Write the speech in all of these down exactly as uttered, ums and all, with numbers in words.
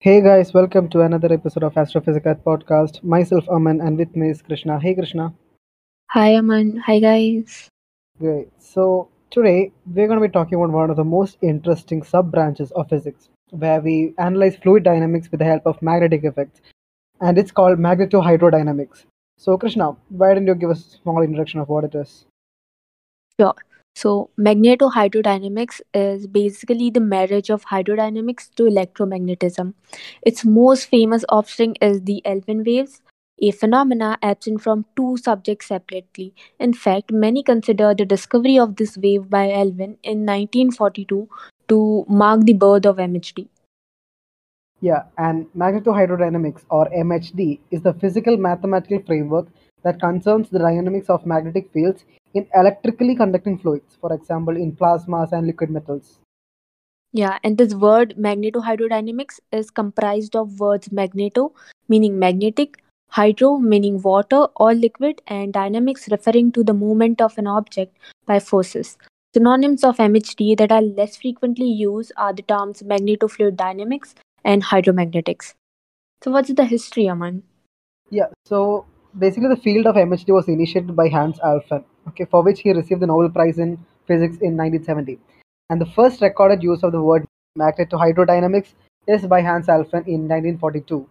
Hey guys, welcome to another episode of Astrophysics podcast. Myself Aman and with me is Krishna. Hey Krishna. Hi Aman, hi guys. Great. So today we're going to be talking about one of the most interesting sub branches of physics, where we analyze fluid dynamics with the help of magnetic effects, and it's called magnetohydrodynamics. So Krishna, why don't you give us a small introduction of what it is? Sure. So, magnetohydrodynamics is basically the marriage of hydrodynamics to electromagnetism. Its most famous offspring is the Elfin waves, a phenomena absent from two subjects separately. In fact, many consider the discovery of this wave by Elvin in nineteen forty-two to mark the birth of M H D. Yeah, and magnetohydrodynamics, or M H D, is the physical mathematical framework that concerns the dynamics of magnetic fields in electrically conducting fluids, for example, in plasmas and liquid metals. Yeah, and this word magnetohydrodynamics is comprised of words magneto, meaning magnetic, hydro, meaning water or liquid, and dynamics referring to the movement of an object by forces. Synonyms of M H D that are less frequently used are the terms magnetofluid dynamics and hydromagnetics. So, what's the history, Aman? Yeah, so basically, the field of M H D was initiated by Hans Alfven, okay, for which he received the Nobel Prize in Physics in nineteen seventy. And the first recorded use of the word magnetohydrodynamics is by Hans Alfven in nineteen forty-two.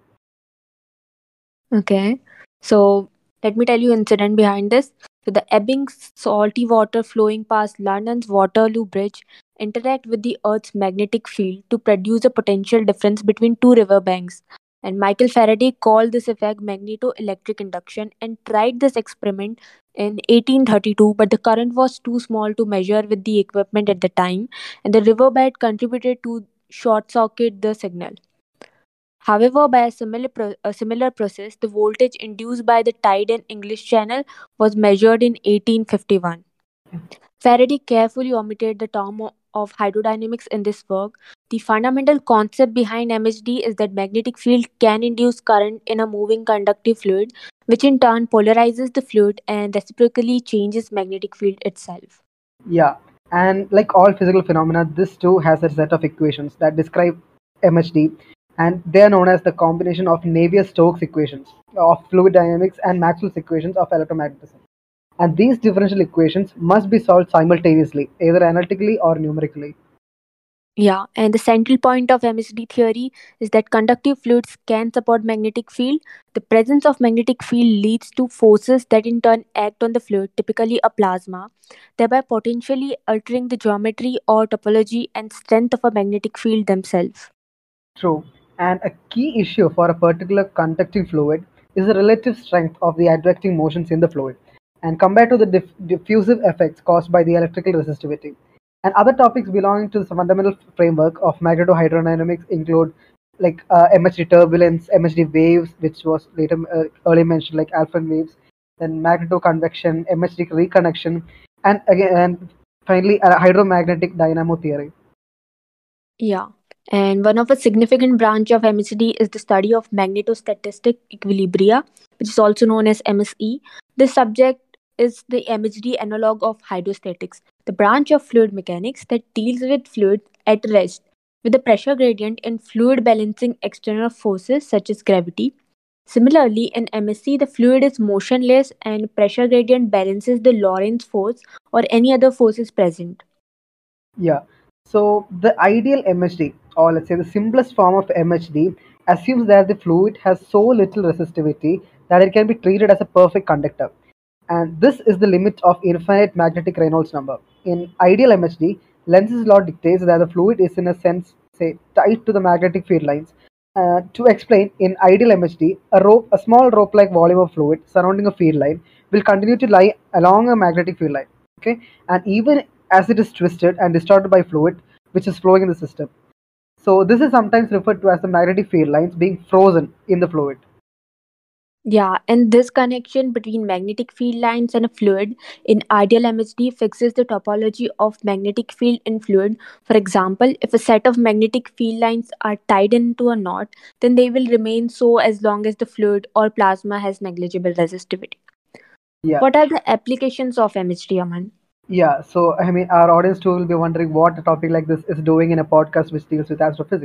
Okay. So let me tell you incident behind this. So the ebbing salty water flowing past London's Waterloo Bridge interact with the Earth's magnetic field to produce a potential difference between two river banks. And Michael Faraday called this effect magneto-electric induction and tried this experiment in eighteen thirty-two, but the current was too small to measure with the equipment at the time, and the riverbed contributed to short circuit the signal. However, by a similar, pro- a similar process, the voltage induced by the tide in English Channel was measured in eighteen fifty-one. Faraday carefully omitted the term o- of hydrodynamics in this work. The fundamental concept behind M H D is that magnetic field can induce current in a moving conductive fluid, which in turn polarizes the fluid and reciprocally changes magnetic field itself. Yeah, and like all physical phenomena, this too has a set of equations that describe M H D, and they are known as the combination of Navier-Stokes equations of fluid dynamics and Maxwell's equations of electromagnetism. And these differential equations must be solved simultaneously, either analytically or numerically. Yeah, and the central point of M H D theory is that conductive fluids can support magnetic field. The presence of magnetic field leads to forces that in turn act on the fluid, typically a plasma, thereby potentially altering the geometry or topology and strength of a magnetic field themselves. True. And a key issue for a particular conducting fluid is the relative strength of the attracting motions in the fluid, and compared to the diff- diffusive effects caused by the electrical resistivity. And other topics belonging to the fundamental framework of magnetohydrodynamics include like uh, M H D turbulence, M H D waves, which was later uh, earlier mentioned like alpha waves, then magnetoconvection, M H D reconnection, and again and finally uh, hydromagnetic dynamo theory. Yeah. And one of a significant branch of M H D is the study of magnetostatic equilibria, which is also known as M S E. This subject is the M H D analog of hydrostatics, the branch of fluid mechanics that deals with fluid at rest with a pressure gradient and fluid balancing external forces such as gravity. Similarly, in M S C, the fluid is motionless and pressure gradient balances the Lorentz force or any other forces present. Yeah. So the ideal M H D, or let's say the simplest form of M H D, assumes that the fluid has so little resistivity that it can be treated as a perfect conductor. And this is the limit of infinite magnetic Reynolds number. In ideal M H D, Lenz's law dictates that the fluid is in a sense, say, tied to the magnetic field lines. Uh, to explain, in ideal M H D, a rope, a small rope-like volume of fluid surrounding a field line will continue to lie along a magnetic field line. Okay, and even as it is twisted and distorted by fluid which is flowing in the system. So this is sometimes referred to as the magnetic field lines being frozen in the fluid. Yeah, and this connection between magnetic field lines and a fluid in ideal M H D fixes the topology of magnetic field in fluid. For example, if a set of magnetic field lines are tied into a knot, then they will remain so as long as the fluid or plasma has negligible resistivity. Yeah, What are the applications of M H D, Aman? yeah. So I mean, our audience too will be wondering what a topic like this is doing in a podcast which deals with astrophysics.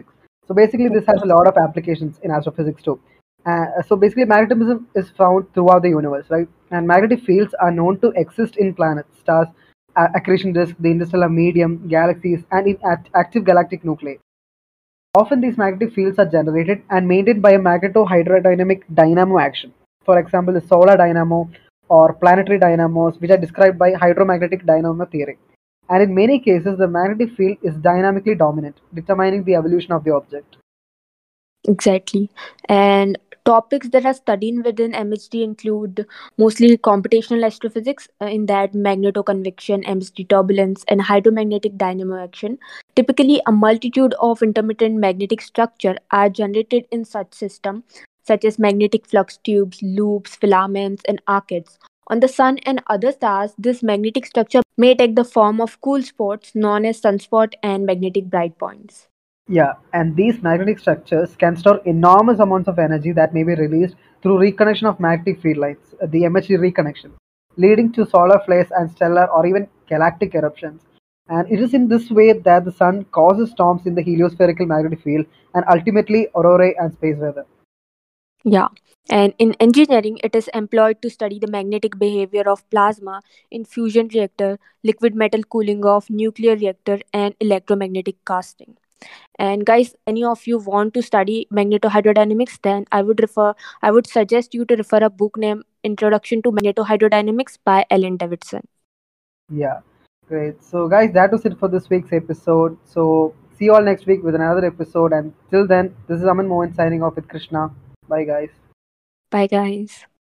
So basically, this has Okay. a lot of applications in astrophysics too. Uh, so basically, magnetism is found throughout the universe, right? And magnetic fields are known to exist in planets, stars, uh, accretion disk, the interstellar medium, galaxies, and in act- active galactic nuclei. Often, these magnetic fields are generated and maintained by a magnetohydrodynamic dynamo action. For example, the solar dynamo or planetary dynamos, which are described by hydromagnetic dynamo theory. And in many cases, the magnetic field is dynamically dominant, determining the evolution of the object. Exactly. And topics that are studied within M H D include mostly computational astrophysics, uh, in that magnetoconvection, M H D turbulence, and hydromagnetic dynamo action. Typically, a multitude of intermittent magnetic structure are generated in such system, such as magnetic flux tubes, loops, filaments, and arcades. On the Sun and other stars, this magnetic structure may take the form of cool spots known as sunspot and magnetic bright points. Yeah, and these magnetic structures can store enormous amounts of energy that may be released through reconnection of magnetic field lines, uh, the M H D reconnection, leading to solar flares and stellar or even galactic eruptions. And it is in this way that the sun causes storms in the heliospherical magnetic field and ultimately aurorae and space weather. Yeah. And in engineering, it is employed to study the magnetic behavior of plasma in fusion reactor, liquid metal cooling of nuclear reactor, and electromagnetic casting. And guys, any of you want to study magnetohydrodynamics, then I would refer, I would suggest you to refer a book named Introduction to Magnetohydrodynamics by Ellen Davidson. Yeah, great. So, guys, that was it for this week's episode. So, see you all next week with another episode. And till then, this is Aman Mohan signing off with Krishna. Bye, guys. Bye, guys.